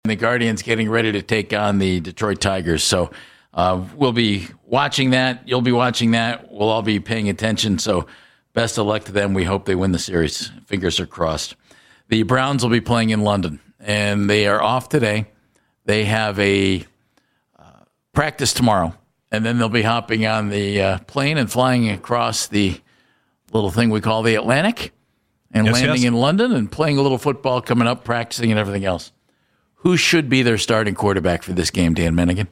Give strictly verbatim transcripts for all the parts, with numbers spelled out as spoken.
the Guardians getting ready to take on the Detroit Tigers. So uh, we'll be watching that. You'll be watching that. We'll all be paying attention. So best of luck to them. We hope they win the series. Fingers are crossed. The Browns will be playing in London, and they are off today. They have a uh, practice tomorrow, and then they'll be hopping on the uh, plane and flying across the little thing we call the Atlantic and yes, landing yes. in London and playing a little football, coming up, practicing, and everything else. Who should be their starting quarterback for this game, Dan Mennigan?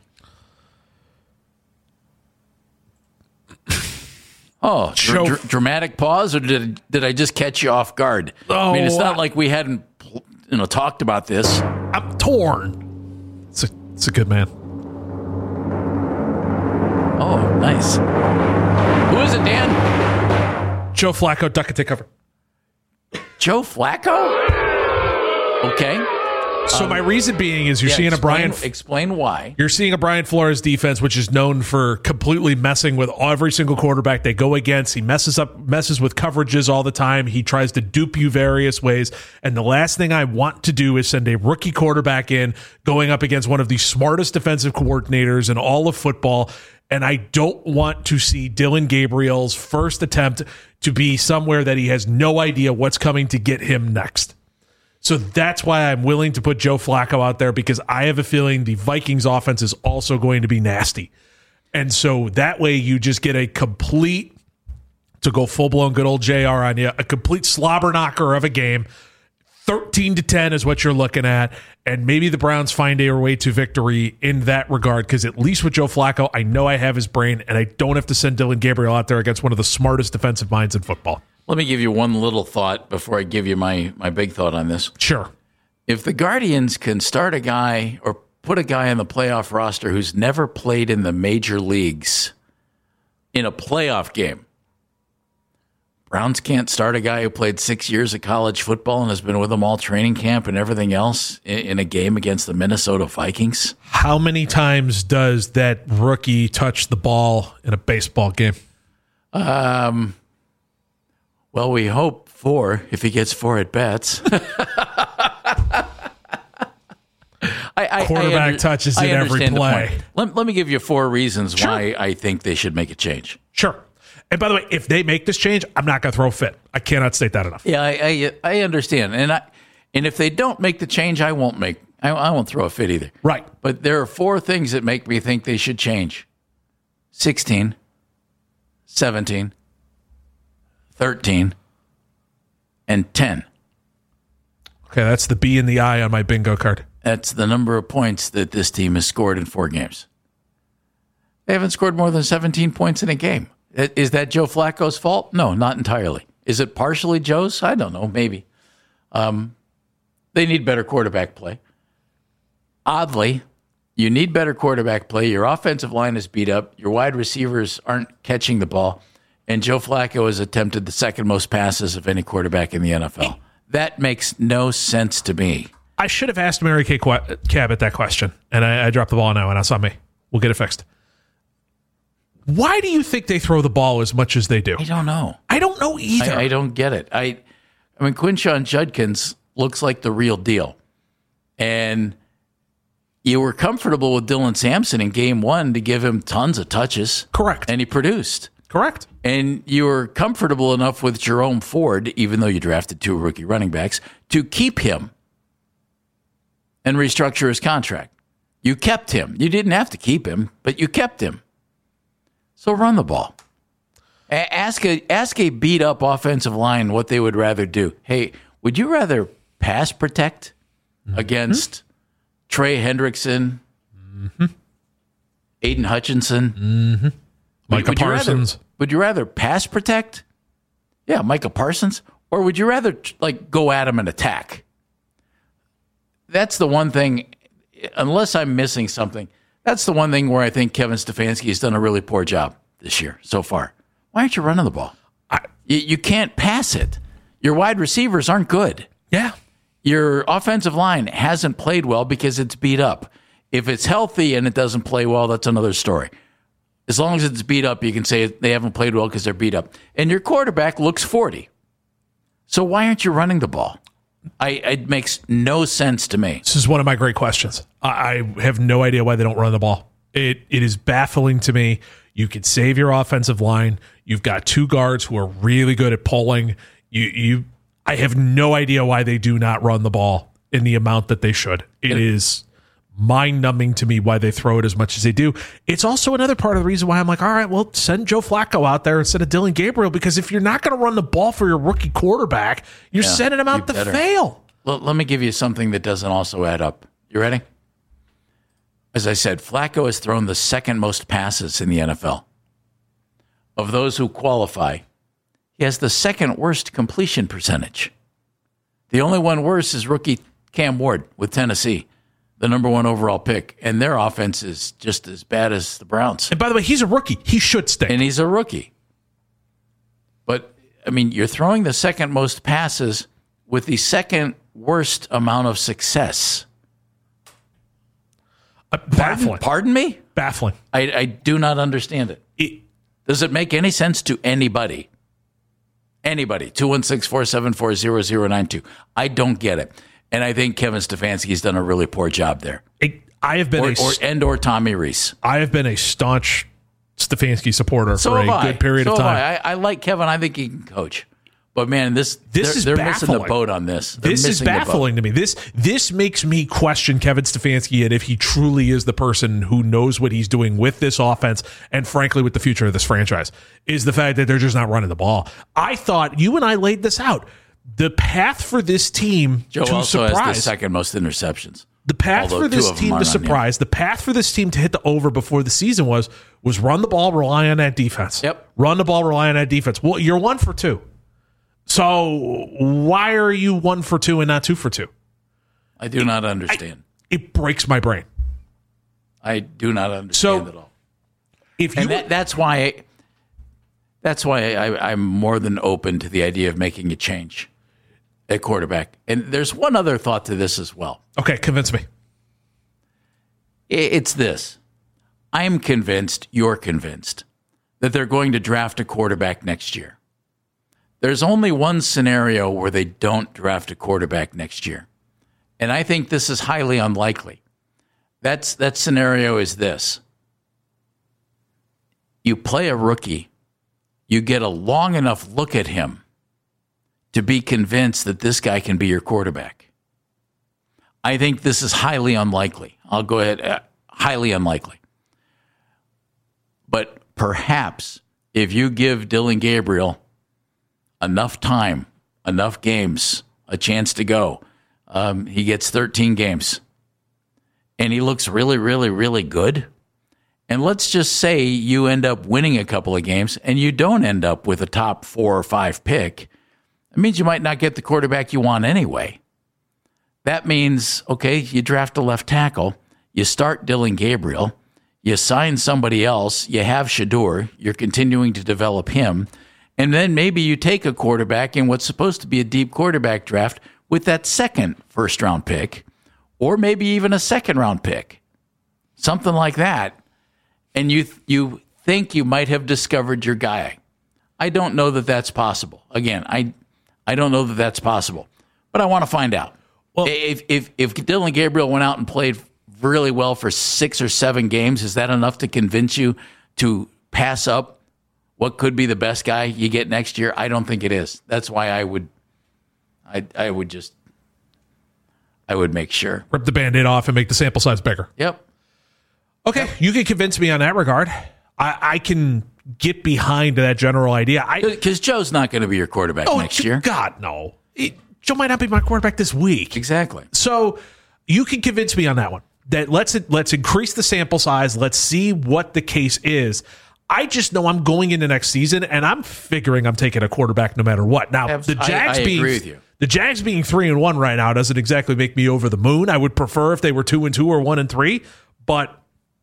Oh, dr- dr- dramatic pause, or did did I just catch you off guard? Oh, I mean, it's not I- like we hadn't, you know, talked about this. I'm torn. It's a, it's a good man. Oh, nice. Who is it, Dan? Joe Flacco, duck and take cover. Joe Flacco? Okay. So Um, my reason being is you're yeah, seeing explain, a Brian. Explain why. You're seeing a Brian Flores defense, which is known for completely messing with every single quarterback they go against. He messes up, messes with coverages all the time. He tries to dupe you various ways. And the last thing I want to do is send a rookie quarterback in going up against one of the smartest defensive coordinators in all of football. And I don't want to see Dylan Gabriel's first attempt to be somewhere that he has no idea what's coming to get him next. So that's why I'm willing to put Joe Flacco out there, because I have a feeling the Vikings offense is also going to be nasty. And so that way you just get a complete, to go full-blown good old J R on you, a complete slobber knocker of a game. thirteen to ten is what you're looking at. And maybe the Browns find a way to victory in that regard, because at least with Joe Flacco, I know I have his brain, and I don't have to send Dylan Gabriel out there against one of the smartest defensive minds in football. Let me give you one little thought before I give you my, my big thought on this. Sure. If the Guardians can start a guy or put a guy on the playoff roster who's never played in the major leagues in a playoff game, Browns can't start a guy who played six years of college football and has been with them all training camp and everything else in, in a game against the Minnesota Vikings. How many times does that rookie touch the ball in a baseball game? Um... Well, we hope four, if he gets four at bats. I, I, Quarterback I under, touches I in every understand the play. point. Let, let me give you four reasons Sure. why I think they should make a change. Sure. And by the way, if they make this change, I'm not going to throw a fit. I cannot state that enough. Yeah, I, I, I understand, and I, and if they don't make the change, I won't make. I, I won't throw a fit either. Right. But there are four things that make me think they should change: sixteen, seventeen. thirteen, and ten. Okay, that's the B and the I on my bingo card. That's the number of points that this team has scored in four games. They haven't scored more than seventeen points in a game. Is that Joe Flacco's fault? No, not entirely. Is it partially Joe's? I don't know, maybe. Um, they need better quarterback play. Oddly, you need better quarterback play. Your offensive line is beat up. Your wide receivers aren't catching the ball. And Joe Flacco has attempted the second most passes of any quarterback in the N F L. That makes no sense to me. I should have asked Mary Kay Cabot that question, and I, I dropped the ball now, and that's on me. We'll get it fixed. Why do you think they throw the ball as much as they do? I don't know. I don't know either. I, I don't get it. I, I mean, Quinshon Judkins looks like the real deal. And you were comfortable with Dylan Sampson in game one to give him tons of touches. Correct. And he produced. Correct. And you were comfortable enough with Jerome Ford, even though you drafted two rookie running backs, to keep him and restructure his contract. You kept him. You didn't have to keep him, but you kept him. So run the ball. A- ask a ask a beat up offensive line what they would rather do. Hey, would you rather pass protect mm-hmm. against Trey Hendrickson, mm-hmm. Aiden Hutchinson, mm-hmm. Micah would you Parsons? Rather, would you rather pass protect? Yeah, Micah Parsons. Or would you rather like go at him and attack? That's the one thing, unless I'm missing something, that's the one thing where I think Kevin Stefanski has done a really poor job this year so far. Why aren't you running the ball? I, you, you can't pass it. Your wide receivers aren't good. Yeah. Your offensive line hasn't played well because it's beat up. If it's healthy and it doesn't play well, that's another story. As long as it's beat up, you can say they haven't played well because they're beat up. And your quarterback looks forty. So why aren't you running the ball? I, it makes no sense to me. This is one of my great questions. I, I have no idea why they don't run the ball. It It is baffling to me. You could save your offensive line. You've got two guards who are really good at pulling. You, you, I have no idea why they do not run the ball in the amount that they should. It, it is mind-numbing to me why they throw it as much as they do. It's also another part of the reason why I'm like, all right, well, send Joe Flacco out there instead of Dillon Gabriel, because if you're not going to run the ball for your rookie quarterback, you're yeah, sending him out to better. fail. Well, let me give you something that doesn't also add up. You ready? As I said, Flacco has thrown the second most passes in the N F L. Of those who qualify, he has the second worst completion percentage. The only one worse is rookie Cam Ward with Tennessee, the number one overall pick, and their offense is just as bad as the Browns. And by the way, he's a rookie. He should stay. And he's a rookie. But, I mean, you're throwing the second most passes with the second worst amount of success. Uh, baffling. Pardon, pardon me? Baffling. I, I do not understand it. it. Does it make any sense to anybody? Anybody. two one six, four seven four, zero zero nine two. I don't get it. And I think Kevin Stefanski's done a really poor job there. It, I have been or, a or, and or Tommy Rees. I have been a staunch Stefanski supporter so for a I. good period so of time. I. I, I like Kevin. I think he can coach. But man, this, this they're, is they're baffling. missing the boat on this. They're this is baffling to me. This this makes me question Kevin Stefanski and if he truly is the person who knows what he's doing with this offense and frankly with the future of this franchise, is the fact that they're just not running the ball. I thought you and I laid this out. The path for this team Joe to also surprise. has the second most interceptions. The path for this team to surprise, the path for this team to hit the over before the season was was run the ball, rely on that defense. Yep. Run the ball, rely on that defense. Well, you're one for two. So why are you one for two and not two for two? I do not understand. I, it breaks my brain. I do not understand so, at all. If you and that, that's why that's why I, I'm more than open to the idea of making a change at quarterback. And there's one other thought to this as well. Okay, convince me. It's this. I'm convinced, you're convinced, that they're going to draft a quarterback next year. There's only one scenario where they don't draft a quarterback next year. And I think this is highly unlikely. That's, that scenario is this. You play a rookie, you get a long enough look at him to be convinced that this guy can be your quarterback. I think this is highly unlikely. I'll go ahead, uh, highly unlikely. But perhaps if you give Dillon Gabriel enough time, enough games, a chance to go, um, he gets thirteen games, and he looks really, really, really good. And let's just say you end up winning a couple of games, and you don't end up with a top four or five pick. It means you might not get the quarterback you want anyway. That means, okay, you draft a left tackle, you start Dillon Gabriel, you sign somebody else, you have Shedeur, you're continuing to develop him, and then maybe you take a quarterback in what's supposed to be a deep quarterback draft with that second first-round pick, or maybe even a second-round pick, something like that, and you you think you might have discovered your guy. I don't know that that's possible. Again, I I don't know that that's possible, but I want to find out. Well, if if if Dillon Gabriel went out and played really well for six or seven games, is that enough to convince you to pass up what could be the best guy you get next year? I don't think it is. That's why I would, I I would just, I would make sure. Rip the Band-Aid off and make the sample size bigger. Yep. Okay, yep. You can convince me on that regard. I, I can get behind that general idea. Because Joe's not going to be your quarterback oh, next year. God, no. It, Joe might not be my quarterback this week. Exactly. So you can convince me on that one. That let's let's increase the sample size. Let's see what the case is. I just know I'm going into next season, and I'm figuring I'm taking a quarterback no matter what. Now, the Jags I, I being agree with you. the Jags being three and one right now doesn't exactly make me over the moon. I would prefer if they were two and two or one and three, but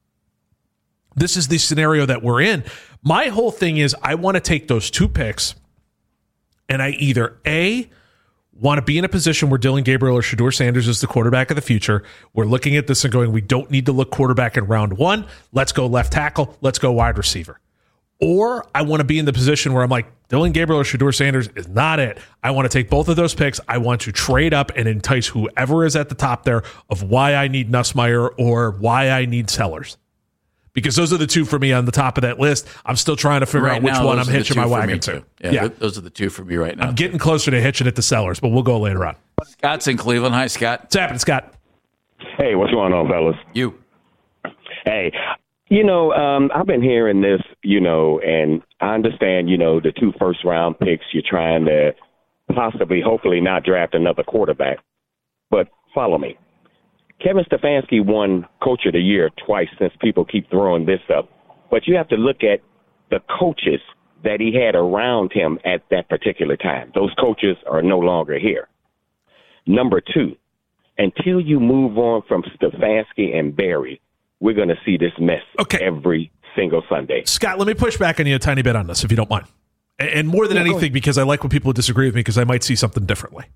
this is the scenario that we're in. My whole thing is I want to take those two picks, and I either A, want to be in a position where Dillon Gabriel or Shedeur Sanders is the quarterback of the future. We're looking at this and going, we don't need to look quarterback in round one. Let's go left tackle. Let's go wide receiver. Or I want to be in the position where I'm like, Dylan Gabriel or Shedeur Sanders is not it. I want to take both of those picks. I want to trade up and entice whoever is at the top there of why I need Nussmeier or why I need Sellers. Because those are the two for me on the top of that list. I'm still trying to figure right out which now, one I'm hitching my wagon to. Yeah, yeah. Th- those are the two for me right now. I'm getting closer to hitching it to Sellers, but we'll go later on. Scott's in Cleveland. Hi, Scott. What's happening, Scott? Hey, what's going on, fellas? You. Hey, you know, um, I've been hearing this, you know, and I understand, you know, the two first-round picks, you're trying to possibly, hopefully not draft another quarterback. But follow me. Kevin Stefanski won Coach of the Year twice since people keep throwing this up. But you have to look at the coaches that he had around him at that particular time. Those coaches are no longer here. Number two, until you move on from Stefanski and Barry, we're going to see this mess okay. every single Sunday. Scott, let me push back on you a tiny bit on this, if you don't mind. And more than yeah, anything, because I like when people disagree with me, because I might see something differently.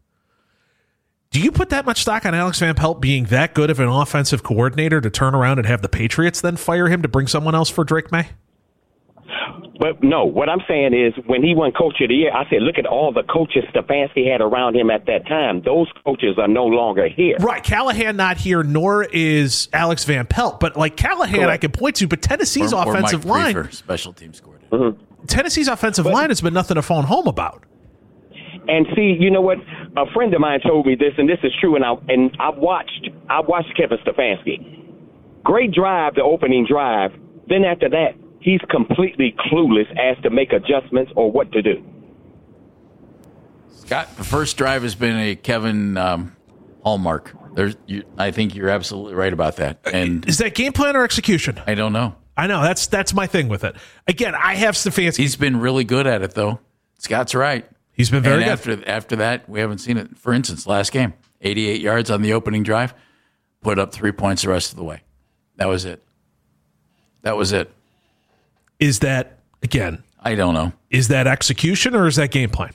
Do you put that much stock on Alex Van Pelt being that good of an offensive coordinator to turn around and have the Patriots then fire him to bring someone else for Drake May? But no, what I'm saying is when he won Coach of the Year, I said, look at all the coaches Stefanski had around him at that time. Those coaches are no longer here. Right. Callahan not here, nor is Alex Van Pelt. But like Callahan, Correct. I can point to, but Tennessee's or, offensive or Mike line. Prefer, special teams coordinator. Mm-hmm. Tennessee's offensive but, line has been nothing to phone home about. And see, you know what? A friend of mine told me this, and this is true, and I and I watched I watched Kevin Stefanski. Great drive, the opening drive. Then after that, he's completely clueless as to make adjustments or what to do. Scott, the first drive has been a Kevin um, hallmark. There's, you, I think you're absolutely right about that. And is that game plan or execution? I don't know. I know that's that's my thing with it. Again, I have Stefanski. He's been really good at it, though. Scott's right. He's been very and good. After after that, we haven't seen it. For instance, last game, eighty-eight yards on the opening drive, put up three points the rest of the way. That was it. That was it. Is that, again, I don't know. Is that execution or is that game plan?